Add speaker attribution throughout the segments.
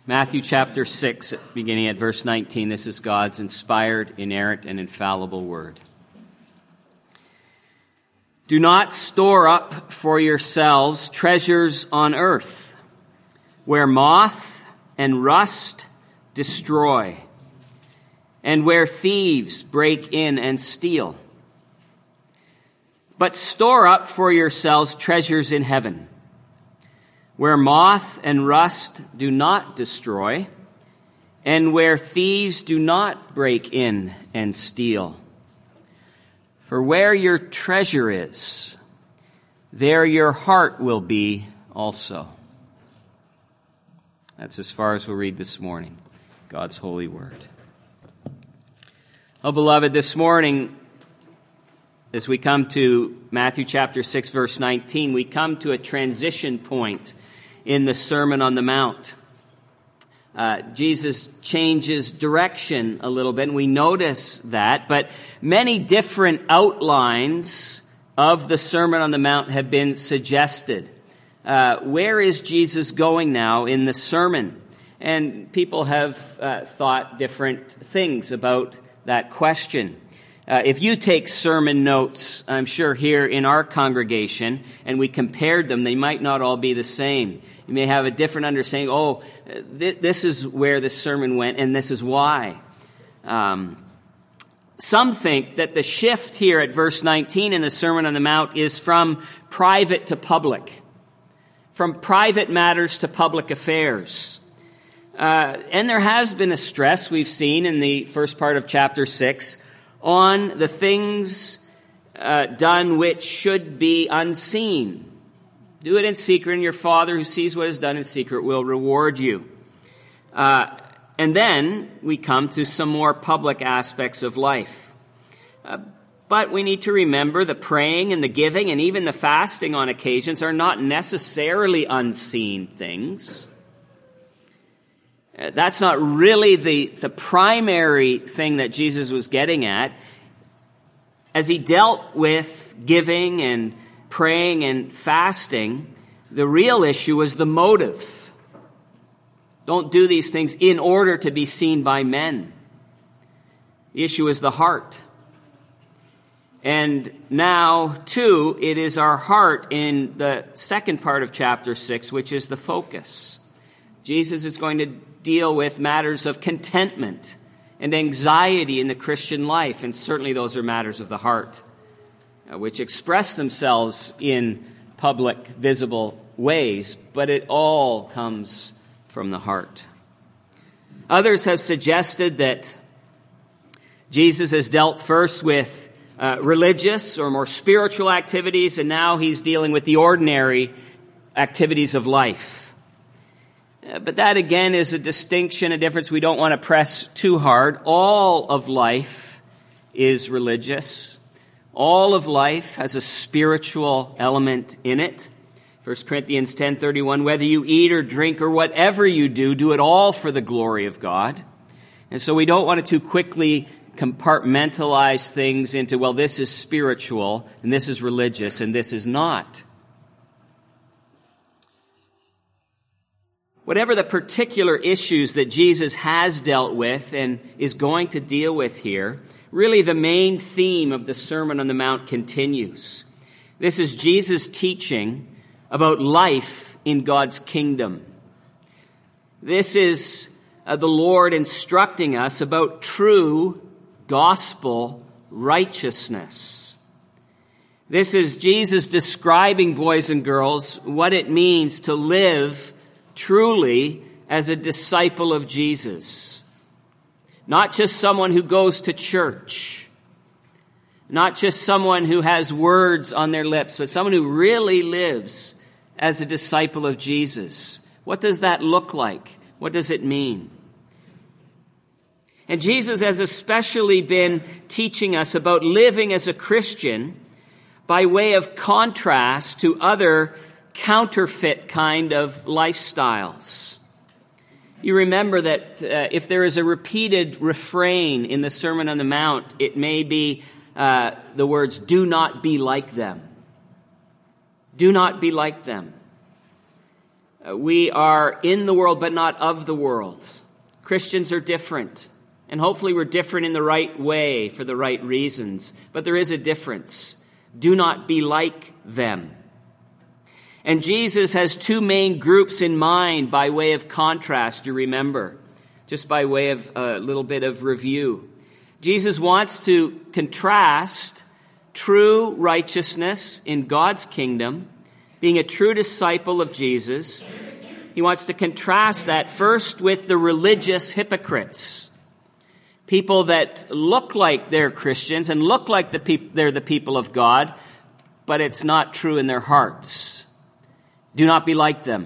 Speaker 1: Matthew chapter 6, beginning at verse 19. This is God's inspired, inerrant, and infallible word. Do not store up for yourselves treasures on earth, where moth and rust destroy, and where thieves break in and steal. But store up for yourselves treasures in heaven, where moth and rust do not destroy, and where thieves do not break in and steal. For where your treasure is, there your heart will be also. That's as far as we'll read this morning, God's holy word. Oh, beloved, this morning, as we come to Matthew chapter 6, verse 19, we come to a transition point in the Sermon on the Mount. Jesus changes direction a little bit, and we notice that, but many different outlines of the Sermon on the Mount have been suggested. Where is Jesus going now in the sermon? And people have thought different things about that question. If you take sermon notes, I'm sure here in our congregation, and we compared them, they might not all be the same. You may have a different understanding. This is where the sermon went, and this is why. Some think that the shift here at verse 19 in the Sermon on the Mount is from private to public, from private matters to public affairs. And there has been a stress we've seen in the first part of chapter 6 on the things done which should be unseen. Do it in secret, and your Father who sees what is done in secret will reward you. And then we come to some more public aspects of life. But we need to remember the praying and the giving and even the fasting on occasions are not necessarily unseen things. That's not really the primary thing that Jesus was getting at. As he dealt with giving and praying and fasting, the real issue was the motive. Don't do these things in order to be seen by men. The issue is the heart. And now, too, it is our heart in the second part of chapter 6, which is the focus. Jesus is going to deal with matters of contentment and anxiety in the Christian life, and certainly those are matters of the heart, which express themselves in public, visible ways, but it all comes from the heart. Others have suggested that Jesus has dealt first with religious or more spiritual activities, and now he's dealing with the ordinary activities of life. But that, again, is a distinction, a difference we don't want to press too hard. All of life is religious. All of life has a spiritual element in it. 1 Corinthians 10:31, whether you eat or drink or whatever you do, do it all for the glory of God. And so we don't want to too quickly compartmentalize things into, well, this is spiritual, and this is religious, and this is not. Whatever the particular issues that Jesus has dealt with and is going to deal with here, really the main theme of the Sermon on the Mount continues. This is Jesus' teaching about life in God's kingdom. This is the Lord instructing us about true gospel righteousness. This is Jesus describing, boys and girls, what it means to live truly as a disciple of Jesus. Not just someone who goes to church. Not just someone who has words on their lips, but someone who really lives as a disciple of Jesus. What does that look like? What does it mean? And Jesus has especially been teaching us about living as a Christian by way of contrast to other counterfeit kind of lifestyles. You remember that if there is a repeated refrain in the Sermon on the Mount, it may be the words, do not be like them. Do not be like them. We are in the world, but not of the world. Christians are different. And hopefully we're different in the right way for the right reasons. But there is a difference. Do not be like them. And Jesus has two main groups in mind by way of contrast, you remember. Just by way of a little bit of review. Jesus wants to contrast true righteousness in God's kingdom, being a true disciple of Jesus. He wants to contrast that first with the religious hypocrites. People that look like they're Christians and look like they're the people of God, but it's not true in their hearts. Do not be like them.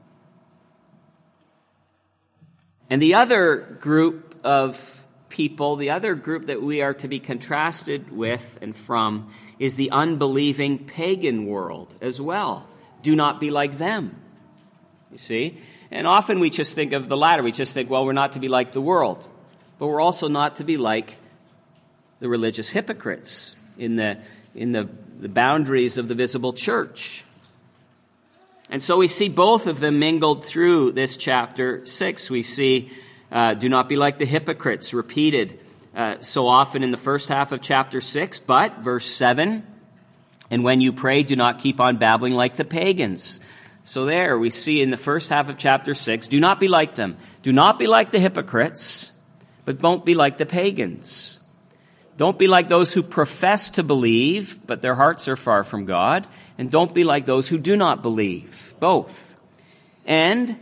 Speaker 1: And the other group of people, the other group that we are to be contrasted with and from, is the unbelieving pagan world as well. Do not be like them. You see? And often we just think of the latter. We just think, well, we're not to be like the world. But we're also not to be like the religious hypocrites in the boundaries of the visible church. And so we see both of them mingled through this chapter 6. We see do not be like the hypocrites repeated so often in the first half of chapter 6. But, verse 7, and when you pray, do not keep on babbling like the pagans. So there we see in the first half of chapter 6, do not be like them. Do not be like the hypocrites, but don't be like the pagans. Don't be like those who profess to believe, but their hearts are far from God. And don't be like those who do not believe. Both. And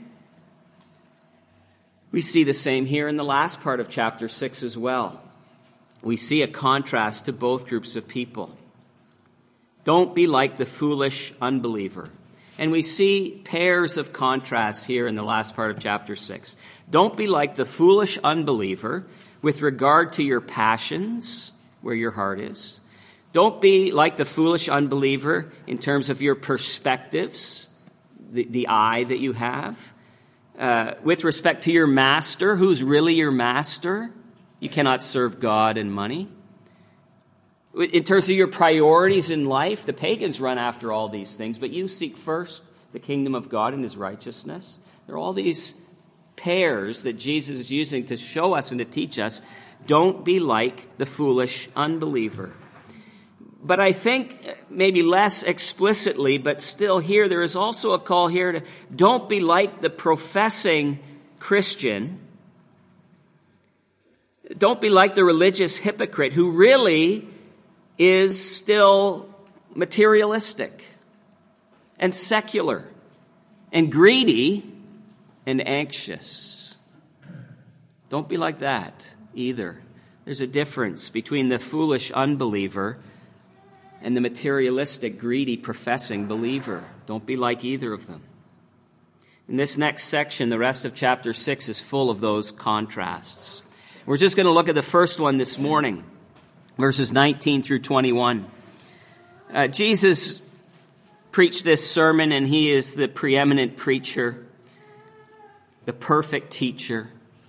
Speaker 1: we see the same here in the last part of chapter 6 as well. We see a contrast to both groups of people. Don't be like the foolish unbeliever. And we see pairs of contrasts here in the last part of chapter 6. Don't be like the foolish unbeliever with regard to your passions, where your heart is. Don't be like the foolish unbeliever in terms of your perspectives, the eye that you have. With respect to your master, who's really your master? You cannot serve God and money. In terms of your priorities in life, the pagans run after all these things, but you seek first the kingdom of God and his righteousness. There are all these pairs that Jesus is using to show us and to teach us. Don't be like the foolish unbeliever. But I think maybe less explicitly, but still here, there is also a call here to don't be like the professing Christian. Don't be like the religious hypocrite who really is still materialistic and secular and greedy and anxious. Don't be like that either. There's a difference between the foolish unbeliever and the materialistic, greedy, professing believer. Don't be like either of them. In this next section, the rest of chapter 6 is full of those contrasts. We're just going to look at the first one this morning, verses 19 through 21. Jesus preached this sermon, and he is the preeminent preacher, the perfect teacher.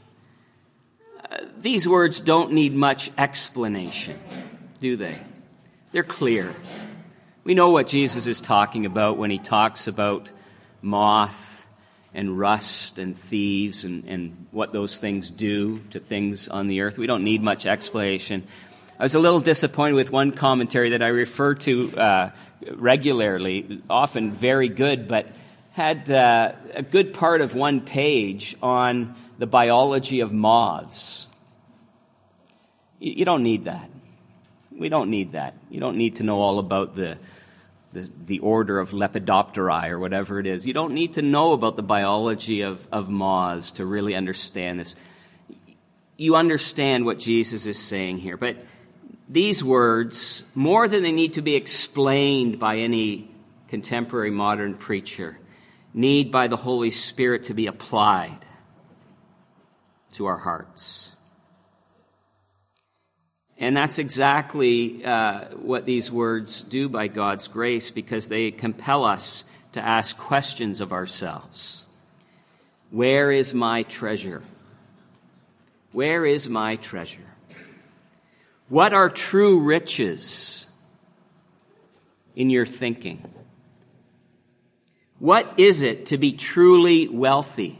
Speaker 1: These words don't need much explanation, do they? They're clear. We know what Jesus is talking about when he talks about moth and rust and thieves and what those things do to things on the earth. We don't need much explanation. I was a little disappointed with one commentary that I refer to regularly, often very good, but had a good part of one page on the biology of moths. You don't need that. We don't need that. You don't need to know all about the order of Lepidopteri or whatever it is. You don't need to know about the biology of moths to really understand this. You understand what Jesus is saying here. But these words, more than they need to be explained by any contemporary modern preacher, need by the Holy Spirit to be applied to our hearts. And that's exactly what these words do by God's grace, because they compel us to ask questions of ourselves. Where is my treasure? Where is my treasure? What are true riches in your thinking? What is it to be truly wealthy?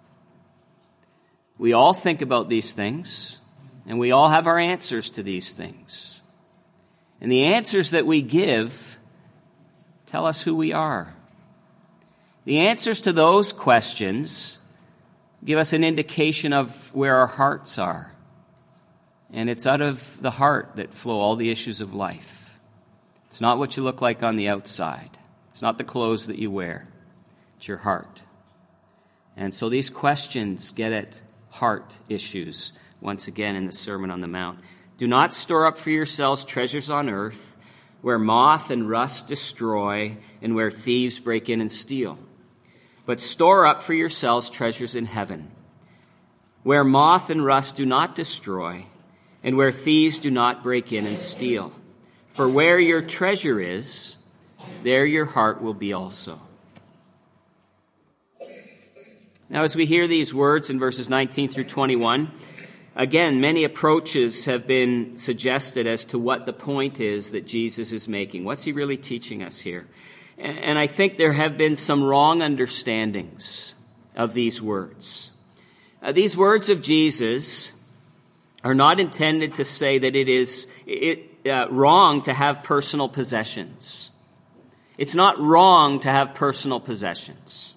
Speaker 1: We all think about these things, and we all have our answers to these things. And the answers that we give tell us who we are. The answers to those questions give us an indication of where our hearts are. And it's out of the heart that flow all the issues of life. It's not what you look like on the outside. It's not the clothes that you wear. It's your heart. And so these questions get at heart issues once again in the Sermon on the Mount. Do not store up for yourselves treasures on earth, where moth and rust destroy and where thieves break in and steal. But store up for yourselves treasures in heaven, where moth and rust do not destroy and where thieves do not break in and steal. For where your treasure is, there your heart will be also. Now, as we hear these words in verses 19 through 21, again, many approaches have been suggested as to what the point is that Jesus is making. What's he really teaching us here? And I think there have been some wrong understandings of these words. These words of Jesus are not intended to say that it is wrong to have personal possessions. It's not wrong to have personal possessions.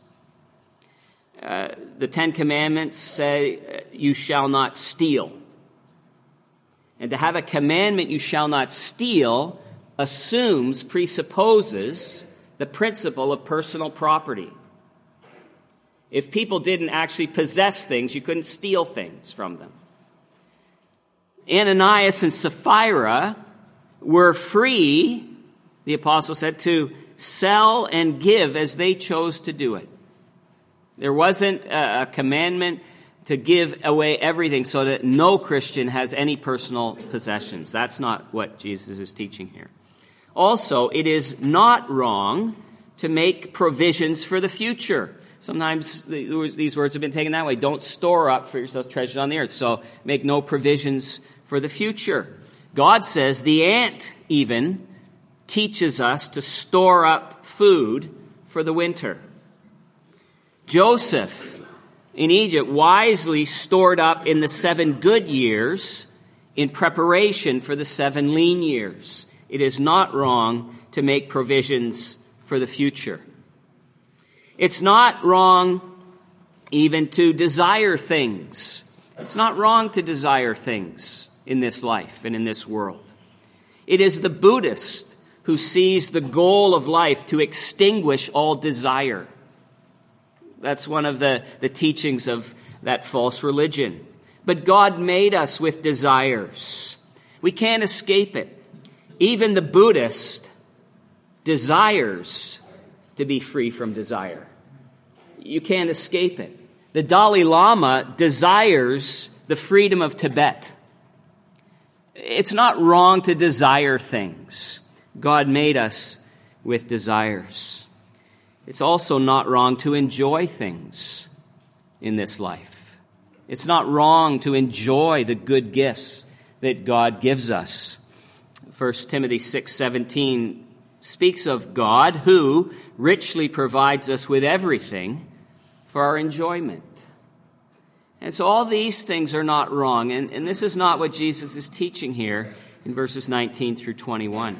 Speaker 1: The Ten Commandments say, you shall not steal. And to have a commandment, you shall not steal, presupposes the principle of personal property. If people didn't actually possess things, you couldn't steal things from them. Ananias and Sapphira were free, the apostle said, to sell and give as they chose to do it. There wasn't a commandment to give away everything so that no Christian has any personal possessions. That's not what Jesus is teaching here. Also, it is not wrong to make provisions for the future. Sometimes these words have been taken that way. Don't store up for yourselves treasures on the earth. So make no provisions for the future. God says the ant even teaches us to store up food for the winter. Joseph in Egypt wisely stored up in the 7 good years in preparation for the 7 lean years. It is not wrong to make provisions for the future. It's not wrong even to desire things. It's not wrong to desire things in this life and in this world. It is the Buddhist who sees the goal of life to extinguish all desire. That's one of the teachings of that false religion. But God made us with desires. We can't escape it. Even the Buddhist desires to be free from desire. You can't escape it. The Dalai Lama desires the freedom of Tibet. It's not wrong to desire things. God made us with desires. It's also not wrong to enjoy things in this life. It's not wrong to enjoy the good gifts that God gives us. 1 Timothy 6:17 speaks of God who richly provides us with everything for our enjoyment. And so all these things are not wrong. And this is not what Jesus is teaching here in verses 19 through 21.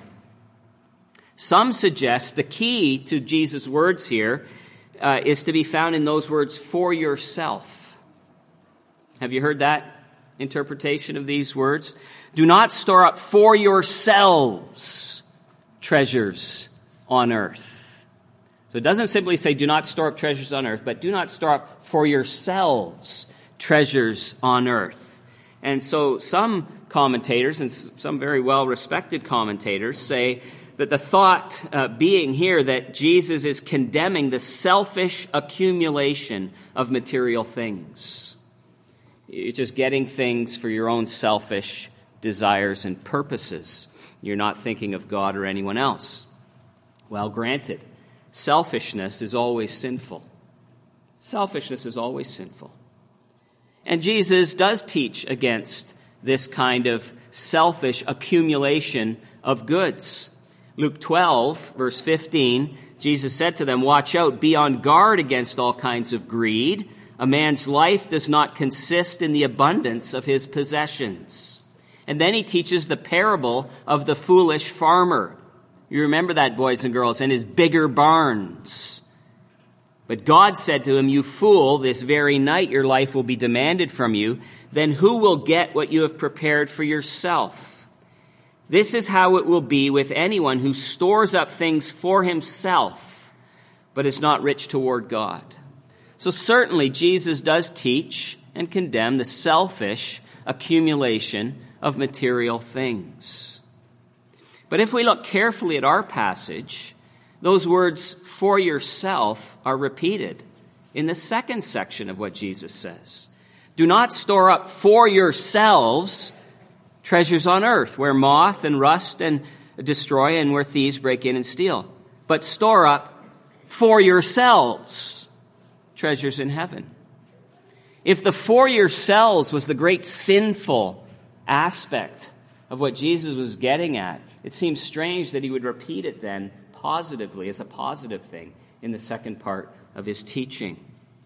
Speaker 1: Some suggest the key to Jesus' words here is to be found in those words, for yourself. Have you heard that interpretation of these words? Do not store up for yourselves treasures on earth. So it doesn't simply say do not store up treasures on earth, but do not store up for yourselves treasures on earth. And so some commentators, and some very well-respected commentators, say that the thought being here that Jesus is condemning the selfish accumulation of material things. You're just getting things for your own selfish desires and purposes. You're not thinking of God or anyone else. Well, granted, selfishness is always sinful. Selfishness is always sinful. And Jesus does teach against this kind of selfish accumulation of goods. Luke 12, verse 15, Jesus said to them, "Watch out, be on guard against all kinds of greed. A man's life does not consist in the abundance of his possessions." And then he teaches the parable of the foolish farmer. You remember that, boys and girls, and his bigger barns. But God said to him, "You fool, this very night your life will be demanded from you. Then who will get what you have prepared for yourself? This is how it will be with anyone who stores up things for himself, but is not rich toward God." So certainly Jesus does teach and condemn the selfish accumulation of material things. But if we look carefully at our passage, those words "for yourself" are repeated in the second section of what Jesus says. Do not store up for yourselves treasures on earth, where moth and rust and destroy and where thieves break in and steal. But store up for yourselves treasures in heaven. If the "for yourselves" was the great sinful aspect of what Jesus was getting at, it seems strange that he would repeat it then positively, as a positive thing, in the second part of his teaching.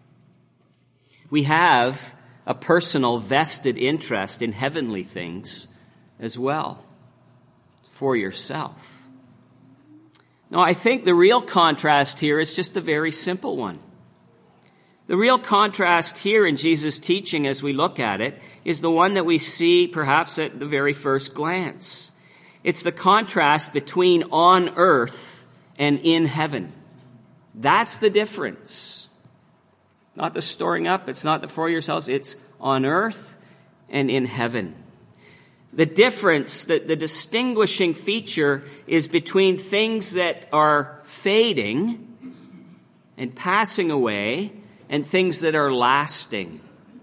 Speaker 1: We have a personal vested interest in heavenly things as well. For yourself. Now, I think the real contrast here is just a very simple one. The real contrast here in Jesus' teaching, as we look at it, is the one that we see perhaps at the very first glance. It's the contrast between on earth and in heaven. That's the difference. Not the storing up, it's not the for yourselves, it's on earth and in heaven. The difference, the distinguishing feature is between things that are fading and passing away and things that are lasting.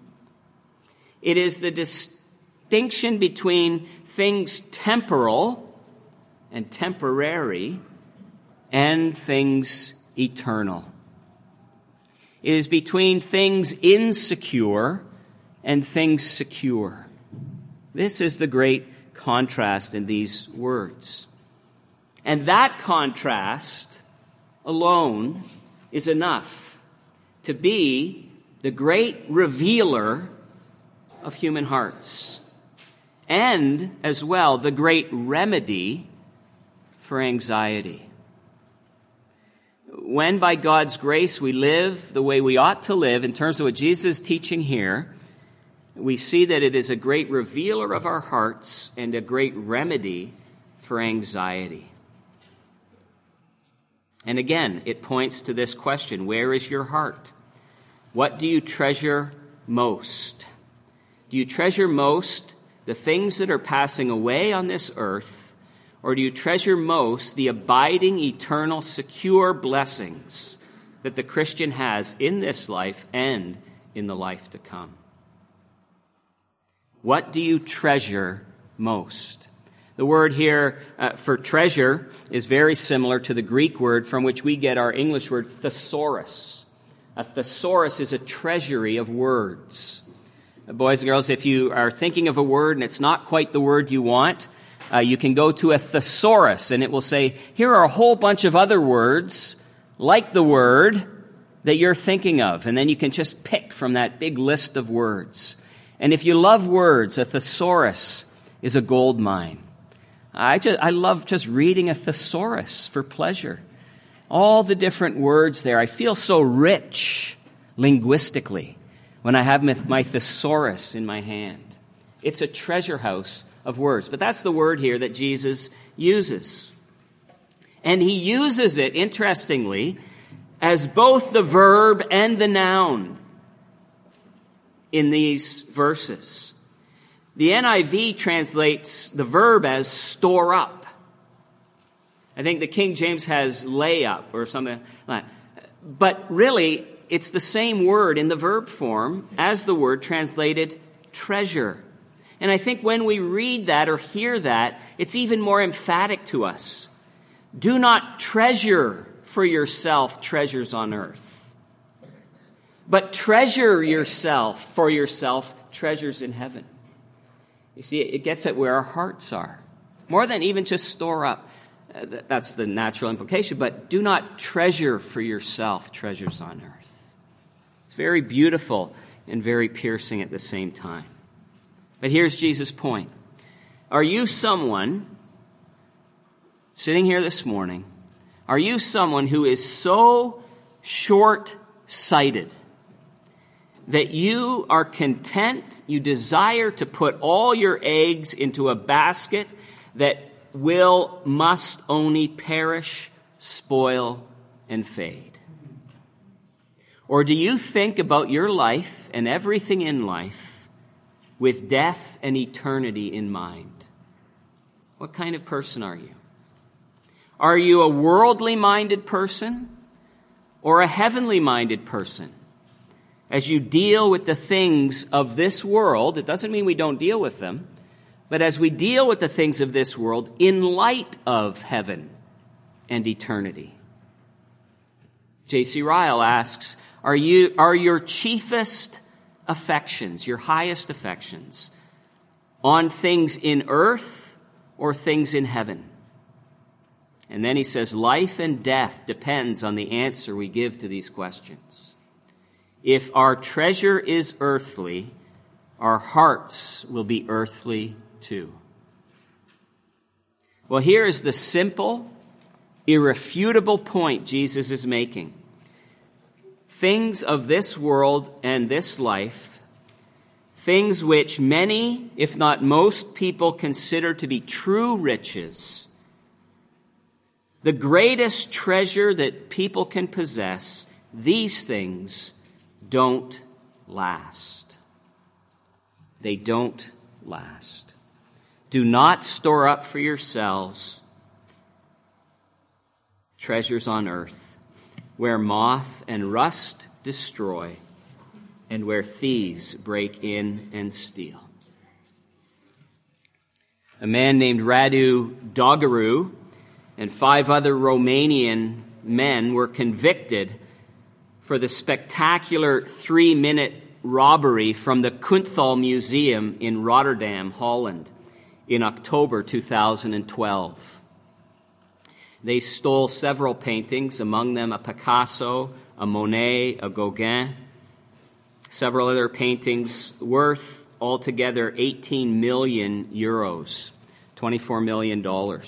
Speaker 1: It is the distinction between things temporal and temporary and things eternal. It is between things insecure and things secure. This is the great contrast in these words. And that contrast alone is enough to be the great revealer of human hearts, and as well the great remedy for anxiety. When by God's grace we live the way we ought to live in terms of what Jesus is teaching here, we see that it is a great revealer of our hearts and a great remedy for anxiety. And again, it points to this question: where is your heart? What do you treasure most? Do you treasure most the things that are passing away on this earth, or do you treasure most the abiding, eternal, secure blessings that the Christian has in this life and in the life to come? What do you treasure most? The word here for treasure is very similar to the Greek word from which we get our English word thesaurus. A thesaurus is a treasury of words. Boys and girls, if you are thinking of a word and it's not quite the word you want, you can go to a thesaurus and it will say, here are a whole bunch of other words like the word that you're thinking of. And then you can just pick from that big list of words. And if you love words, a thesaurus is a gold mine. I love just reading a thesaurus for pleasure. All the different words there. I feel so rich linguistically when I have my thesaurus in my hand. It's a treasure house of words. But that's the word here that Jesus uses. And he uses it, interestingly, as both the verb and the noun in these verses. The NIV translates the verb as store up. I think the King James has lay up or something like that. But really, it's the same word in the verb form as the word translated treasure. And I think when we read that or hear that, it's even more emphatic to us. Do not treasure for yourself treasures on earth, but treasure for yourself treasures in heaven. You see, it gets at where our hearts are. More than even just store up. That's the natural implication. But do not treasure for yourself treasures on earth. It's very beautiful and very piercing at the same time. But here's Jesus' point. Are you someone, sitting here this morning, are you someone who is so short-sighted that you are content, you desire to put all your eggs into a basket that must only perish, spoil, and fade? Or do you think about your life and everything in life with death and eternity in mind? What kind of person are you? Are you a worldly-minded person or a heavenly-minded person? As you deal with the things of this world, it doesn't mean we don't deal with them, but as we deal with the things of this world in light of heaven and eternity. J.C. Ryle asks, are your chiefest affections, your highest affections, on things in earth or things in heaven? And then he says, life and death depends on the answer we give to these questions. If our treasure is earthly, our hearts will be earthly too. Well, here is the simple, irrefutable point Jesus is making. Things of this world and this life, things which many, if not most people, consider to be true riches, the greatest treasure that people can possess, these things don't last. They don't last. Do not store up for yourselves treasures on earth, where moth and rust destroy, and where thieves break in and steal. A man named Radu Dogaru and 5 other Romanian men were convicted for the spectacular 3-minute robbery from the Kunthal Museum in Rotterdam, Holland, in October 2012. They stole several paintings, among them a Picasso, a Monet, a Gauguin, several other paintings worth altogether 18 million euros, $24 million.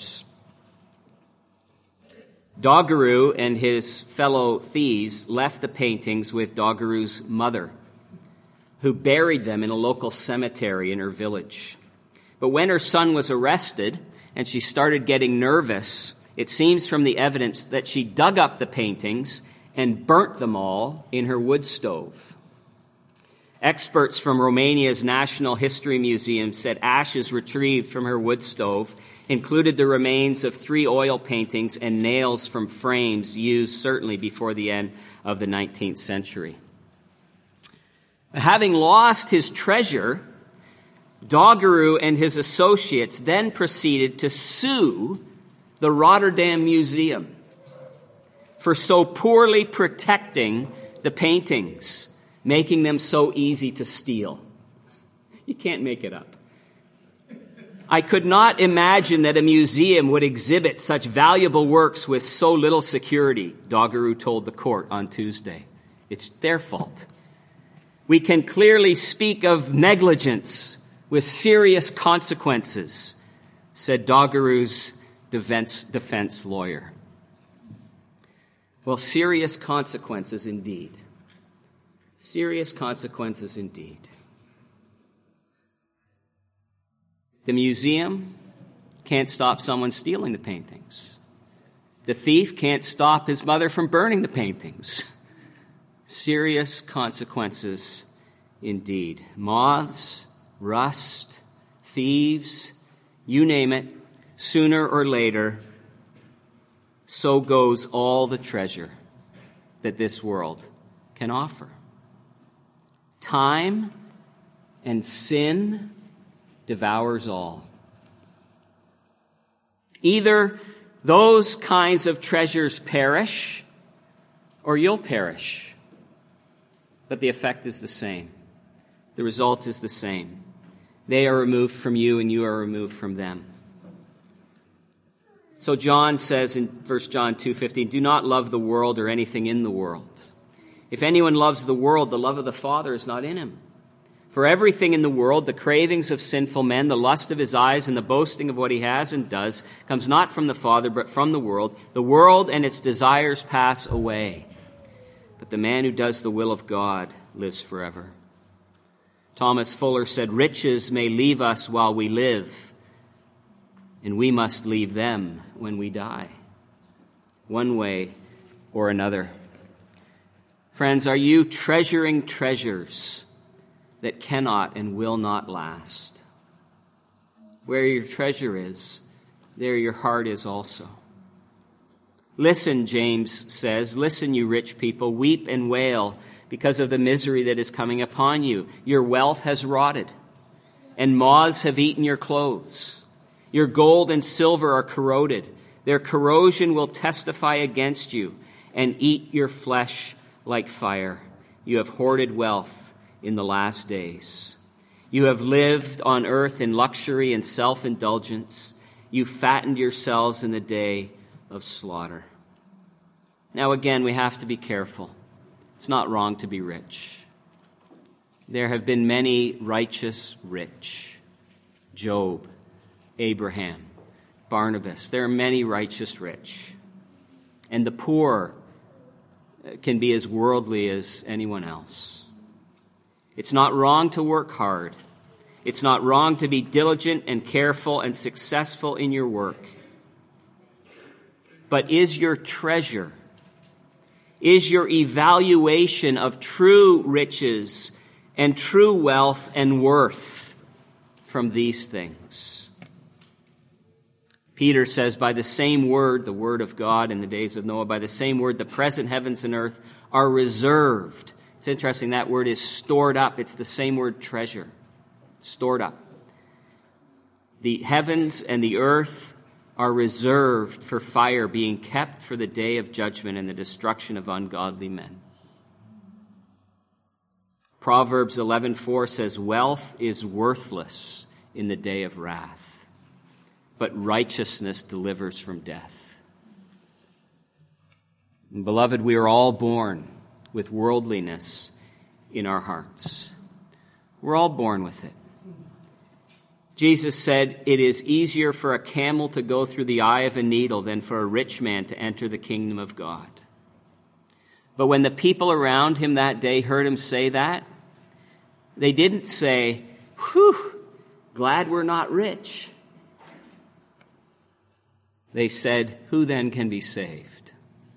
Speaker 1: Dogaru and his fellow thieves left the paintings with Dogaru's mother, who buried them in a local cemetery in her village. But when her son was arrested and she started getting nervous, it seems from the evidence that she dug up the paintings and burnt them all in her wood stove. Experts from Romania's National History Museum said ashes retrieved from her wood stove included the remains of 3 oil paintings and nails from frames used certainly before the end of the 19th century. Having lost his treasure, Dogaru and his associates then proceeded to sue the Rotterdam Museum for so poorly protecting the paintings, making them so easy to steal. You can't make it up. I could not imagine that a museum would exhibit such valuable works with so little security, Dogaru told the court on Tuesday. It's their fault. We can clearly speak of negligence with serious consequences, said Dogaru's defense lawyer. Well, serious consequences indeed. Serious consequences indeed. The museum can't stop someone stealing the paintings. The thief can't stop his mother from burning the paintings. Serious consequences indeed. Moths, rust, thieves, you name it, sooner or later, so goes all the treasure that this world can offer. Time and sin devours all. Either those kinds of treasures perish, or you'll perish. But the effect is the same. The result is the same. They are removed from you, and you are removed from them. So John says in 1 John 2:15, do not love the world or anything in the world. If anyone loves the world, the love of the Father is not in him. For everything in the world, the cravings of sinful men, the lust of his eyes, and the boasting of what he has and does, comes not from the Father, but from the world. The world and its desires pass away. But the man who does the will of God lives forever. Thomas Fuller said, riches may leave us while we live, and we must leave them when we die, one way or another. Friends, are you treasuring treasures that cannot and will not last? Where your treasure is, there your heart is also. Listen, James says, listen, you rich people, weep and wail because of the misery that is coming upon you. Your wealth has rotted, and moths have eaten your clothes. Your gold and silver are corroded. Their corrosion will testify against you and eat your flesh like fire. You have hoarded wealth in the last days. You have lived on earth in luxury and self-indulgence. You fattened yourselves in the day of slaughter. Now again, we have to be careful. It's not wrong to be rich. There have been many righteous rich. Job, Abraham, Barnabas. There are many righteous rich. And the poor can be as worldly as anyone else. It's not wrong to work hard. It's not wrong to be diligent and careful and successful in your work. But is your treasure, is your evaluation of true riches and true wealth and worth from these things? Peter says, by the same word, the word of God in the days of Noah, by the same word, the present heavens and earth are reserved. It's interesting, that word is stored up. It's the same word, treasure. Stored up. The heavens and the earth are reserved for fire, being kept for the day of judgment and the destruction of ungodly men. Proverbs 11:4 says, wealth is worthless in the day of wrath, but righteousness delivers from death. And beloved, we are all born with worldliness in our hearts. We're all born with it. Jesus said, it is easier for a camel to go through the eye of a needle than for a rich man to enter the kingdom of God. But when the people around him that day heard him say that, they didn't say, whew, glad we're not rich. They said, who then can be saved?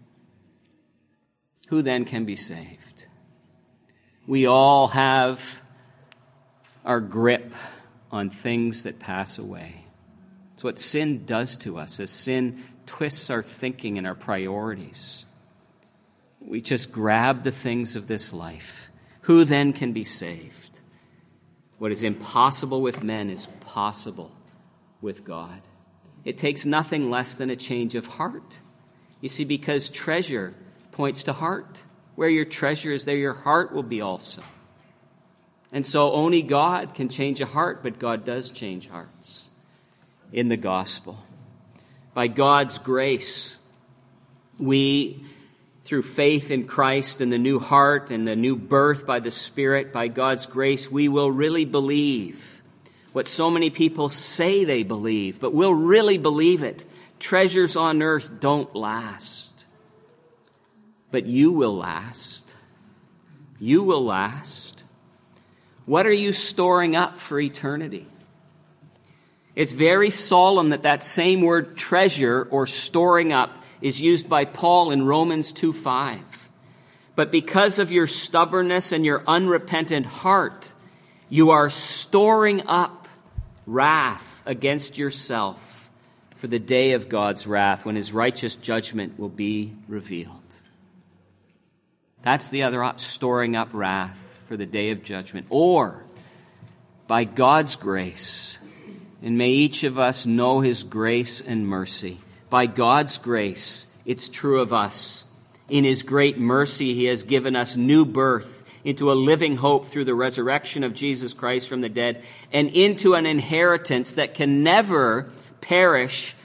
Speaker 1: Who then can be saved? We all have our grip on things that pass away. It's what sin does to us, as sin twists our thinking and our priorities. We just grab the things of this life. Who then can be saved? What is impossible with men is possible with God. It takes nothing less than a change of heart. You see, because treasure points to heart. Where your treasure is, there your heart will be also. And so only God can change a heart, but God does change hearts in the gospel. By God's grace, we, through faith in Christ and the new heart and the new birth by the Spirit, by God's grace, we will really believe what so many people say they believe, but will really believe it. Treasures on earth don't last. But you will last. You will last. What are you storing up for eternity? It's very solemn that same word treasure or storing up is used by Paul in Romans 2:5. But because of your stubbornness and your unrepentant heart, you are storing up wrath against yourself for the day of God's wrath, when his righteous judgment will be revealed. That's the other storing up wrath for the day of judgment. Or, by God's grace, and may each of us know his grace and mercy. By God's grace, it's true of us. In his great mercy, he has given us new birth into a living hope through the resurrection of Jesus Christ from the dead, and into an inheritance that can never perish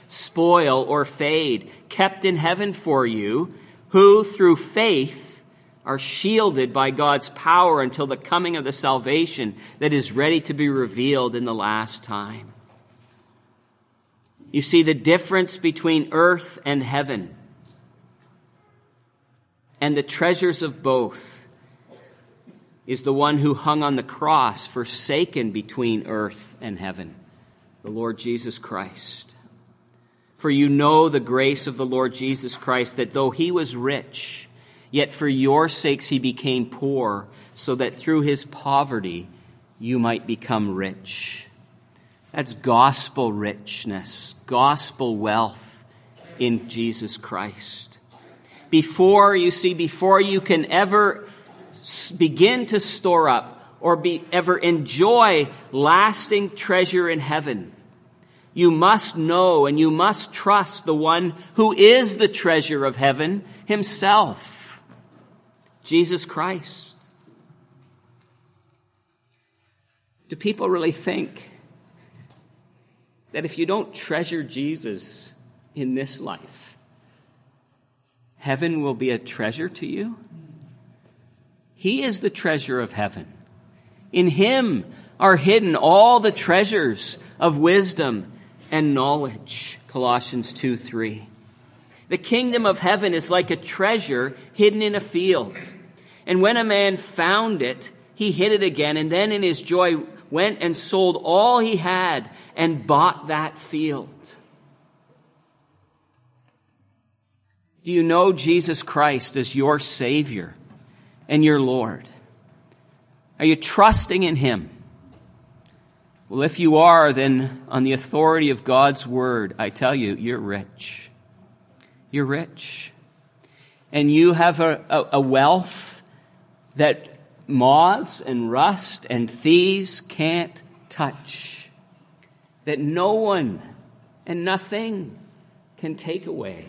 Speaker 1: spoil, or fade, kept in heaven for you, who through faith are shielded by God's power until the coming of the salvation that is ready to be revealed in the last time. You see, the difference between earth and heaven and the treasures of both is the one who hung on the cross, forsaken between earth and heaven, the Lord Jesus Christ. For you know the grace of the Lord Jesus Christ, that though he was rich, yet for your sakes he became poor, so that through his poverty you might become rich. That's gospel richness, gospel wealth in Jesus Christ. Before you can ever begin to store up or ever enjoy lasting treasure in heaven, you must know and you must trust the one who is the treasure of heaven himself, Jesus Christ. Do people really think that if you don't treasure Jesus in this life, heaven will be a treasure to you? He is the treasure of heaven. In him are hidden all the treasures of wisdom and knowledge. Colossians 2:3. The kingdom of heaven is like a treasure hidden in a field. And when a man found it, he hid it again, and then in his joy went and sold all he had and bought that field. Do you know Jesus Christ as your Savior and your Lord? Are you trusting in him? Well, if you are, then on the authority of God's word, I tell you, you're rich. You're rich. And you have a wealth that moths and rust and thieves can't touch, that no one and nothing can take away.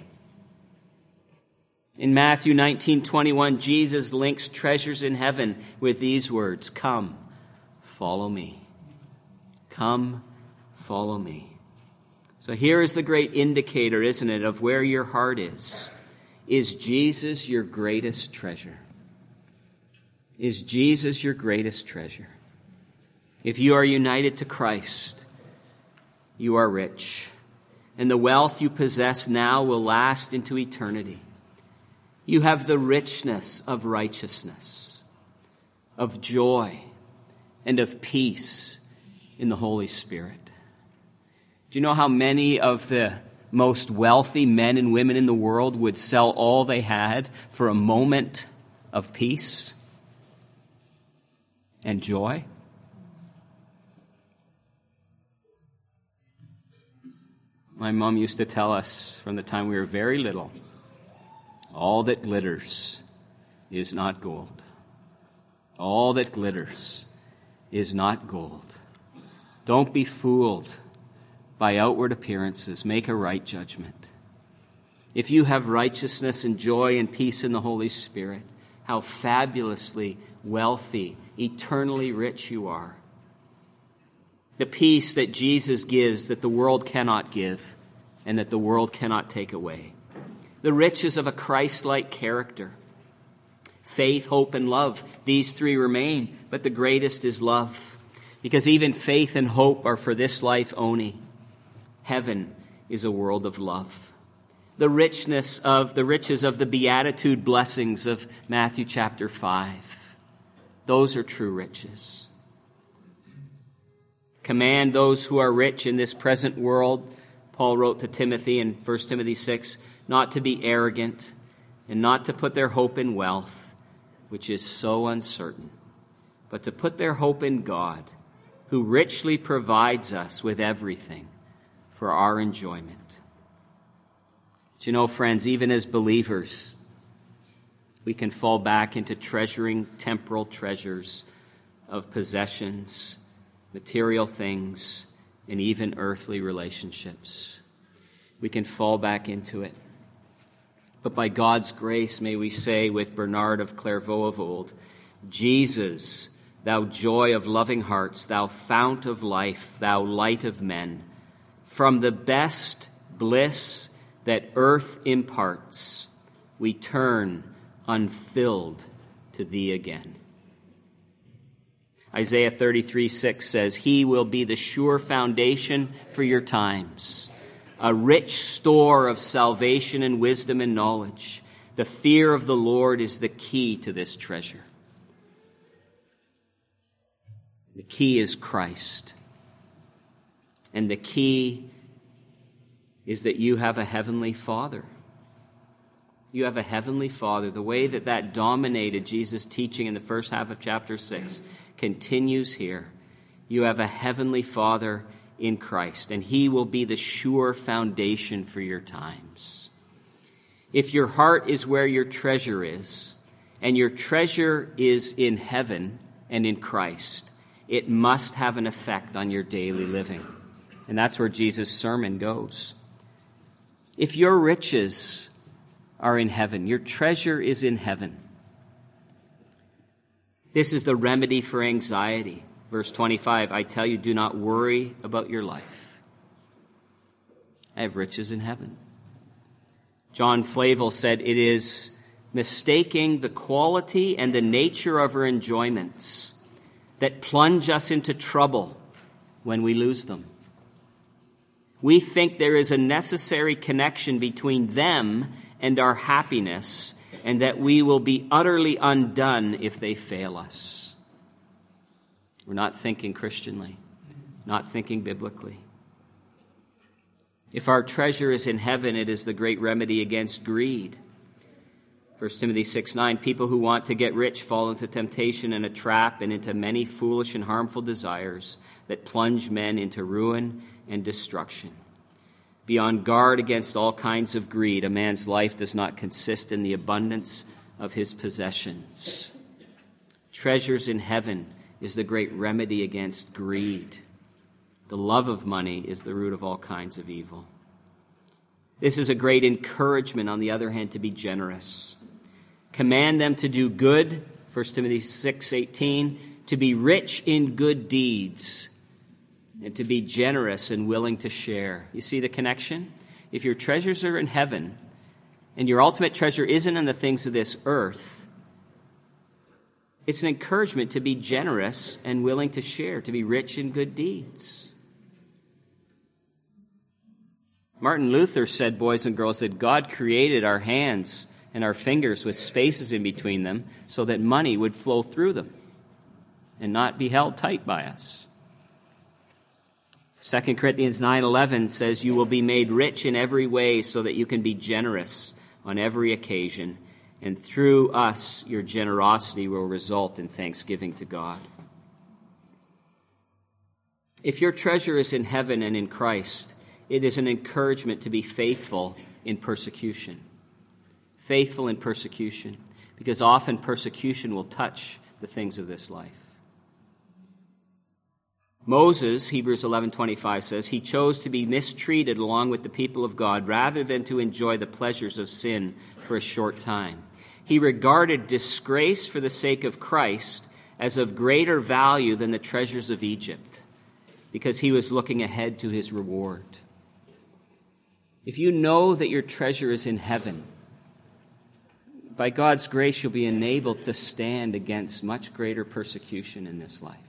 Speaker 1: In Matthew 19:21, Jesus links treasures in heaven with these words, "Come, follow me. Come, follow me." So here is the great indicator, isn't it, of where your heart is. Is Jesus your greatest treasure? Is Jesus your greatest treasure? If you are united to Christ, you are rich, and the wealth you possess now will last into eternity. You have the richness of righteousness, of joy, and of peace in the Holy Spirit. Do you know how many of the most wealthy men and women in the world would sell all they had for a moment of peace and joy? My mom used to tell us from the time we were very little, all that glitters is not gold. All that glitters is not gold. Don't be fooled by outward appearances. Make a right judgment. If you have righteousness and joy and peace in the Holy Spirit, how fabulously wealthy, eternally rich you are. The peace that Jesus gives that the world cannot give and that the world cannot take away. The riches of a Christ-like character. Faith, hope, and love. These three remain, but the greatest is love. Because even faith and hope are for this life only. Heaven is a world of love. The riches of the beatitude blessings of Matthew chapter 5. Those are true riches. Command those who are rich in this present world, Paul wrote to Timothy in 1 Timothy 6, not to be arrogant and not to put their hope in wealth, which is so uncertain, but to put their hope in God, who richly provides us with everything for our enjoyment. Do you know, friends, even as believers, we can fall back into treasuring temporal treasures of possessions, material things, and even earthly relationships. We can fall back into it. But by God's grace, may we say with Bernard of Clairvaux of old, Jesus, thou joy of loving hearts, thou fount of life, thou light of men, from the best bliss that earth imparts, we turn unfilled to thee again. Isaiah 33:6 says, he will be the sure foundation for your times, a rich store of salvation and wisdom and knowledge. The fear of the Lord is the key to this treasure. The key is Christ. And the key is that you have a heavenly Father. You have a heavenly Father. The way that dominated Jesus' teaching in the first half of chapter 6 continues here. You have a heavenly Father in Christ, and he will be the sure foundation for your times. If your heart is where your treasure is, and your treasure is in heaven and in Christ, it must have an effect on your daily living. And that's where Jesus' sermon goes. If your riches are in heaven, your treasure is in heaven, this is the remedy for anxiety. Verse 25, I tell you, do not worry about your life. I have riches in heaven. John Flavel said, it is mistaking the quality and the nature of our enjoyments that plunge us into trouble when we lose them. We think there is a necessary connection between them and our happiness, and that we will be utterly undone if they fail us. We're not thinking Christianly, not thinking biblically. If our treasure is in heaven, it is the great remedy against greed. 1 Timothy 6:9, people who want to get rich fall into temptation and a trap and into many foolish and harmful desires that plunge men into ruin and destruction. Be on guard against all kinds of greed. A man's life does not consist in the abundance of his possessions. Treasures in heaven is the great remedy against greed. The love of money is the root of all kinds of evil. This is a great encouragement, on the other hand, to be generous. Command them to do good, 1 Timothy 6:18, to be rich in good deeds, and to be generous and willing to share. You see the connection? If your treasures are in heaven, and your ultimate treasure isn't in the things of this earth, it's an encouragement to be generous and willing to share, to be rich in good deeds. Martin Luther said, boys and girls, that God created our hands and our fingers with spaces in between them so that money would flow through them and not be held tight by us. 2 Corinthians 9:11 says, you will be made rich in every way so that you can be generous on every occasion, and through us your generosity will result in thanksgiving to God. If your treasure is in heaven and in Christ, it is an encouragement to be faithful in persecution. Faithful in persecution, because often persecution will touch the things of this life. Moses, Hebrews 11:25 says, he chose to be mistreated along with the people of God rather than to enjoy the pleasures of sin for a short time. He regarded disgrace for the sake of Christ as of greater value than the treasures of Egypt, because he was looking ahead to his reward. If you know that your treasure is in heaven, by God's grace you'll be enabled to stand against much greater persecution in this life.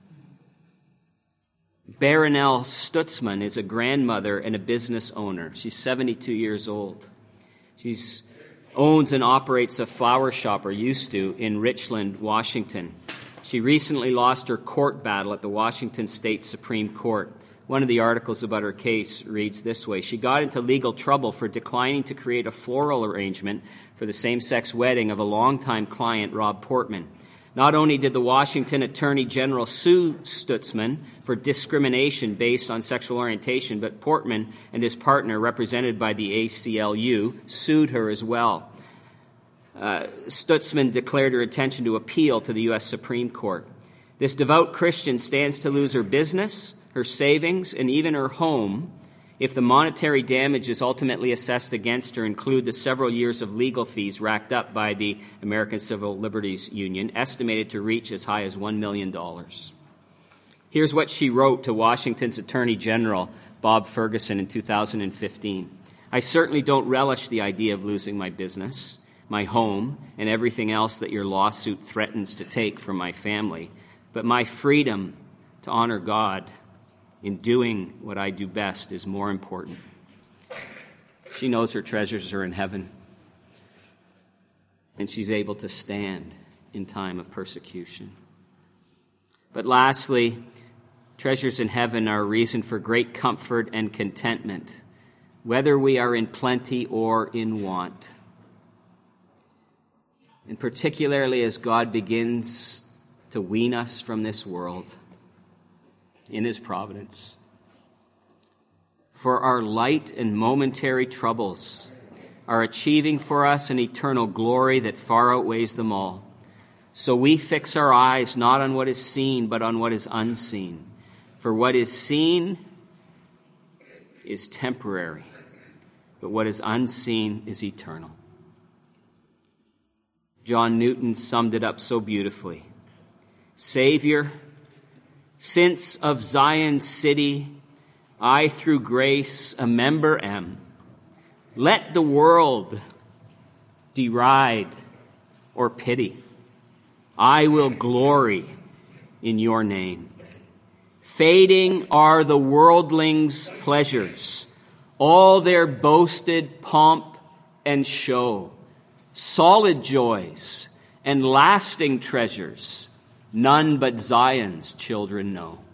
Speaker 1: Baronelle Stutzman is a grandmother and a business owner. She's 72 years old. She owns and operates a flower shop, or used to, in Richland, Washington. She recently lost her court battle at the Washington State Supreme Court. One of the articles about her case reads this way: she got into legal trouble for declining to create a floral arrangement for the same-sex wedding of a longtime client, Rob Portman. Not only did the Washington Attorney General sue Stutzman for discrimination based on sexual orientation, but Portman and his partner, represented by the ACLU, sued her as well. Stutzman declared her intention to appeal to the U.S. Supreme Court. This devout Christian stands to lose her business, her savings, and even her home if the monetary damages ultimately assessed against her include the several years of legal fees racked up by the American Civil Liberties Union, estimated to reach as high as $1 million. Here's what she wrote to Washington's Attorney General Bob Ferguson in 2015. I certainly don't relish the idea of losing my business, my home, and everything else that your lawsuit threatens to take from my family. But my freedom to honor God in doing what I do best is more important. She knows her treasures are in heaven, and she's able to stand in time of persecution. But lastly, treasures in heaven are a reason for great comfort and contentment, whether we are in plenty or in want. And particularly as God begins to wean us from this world in his providence. For our light and momentary troubles are achieving for us an eternal glory that far outweighs them all. So we fix our eyes not on what is seen, but on what is unseen. For what is seen is temporary, but what is unseen is eternal. John Newton summed it up so beautifully. Savior, since of Zion's city I through grace a member am, let the world deride or pity. I will glory in your name. Fading are the worldlings' pleasures, all their boasted pomp and show. Solid joys and lasting treasures, none but Zion's children know.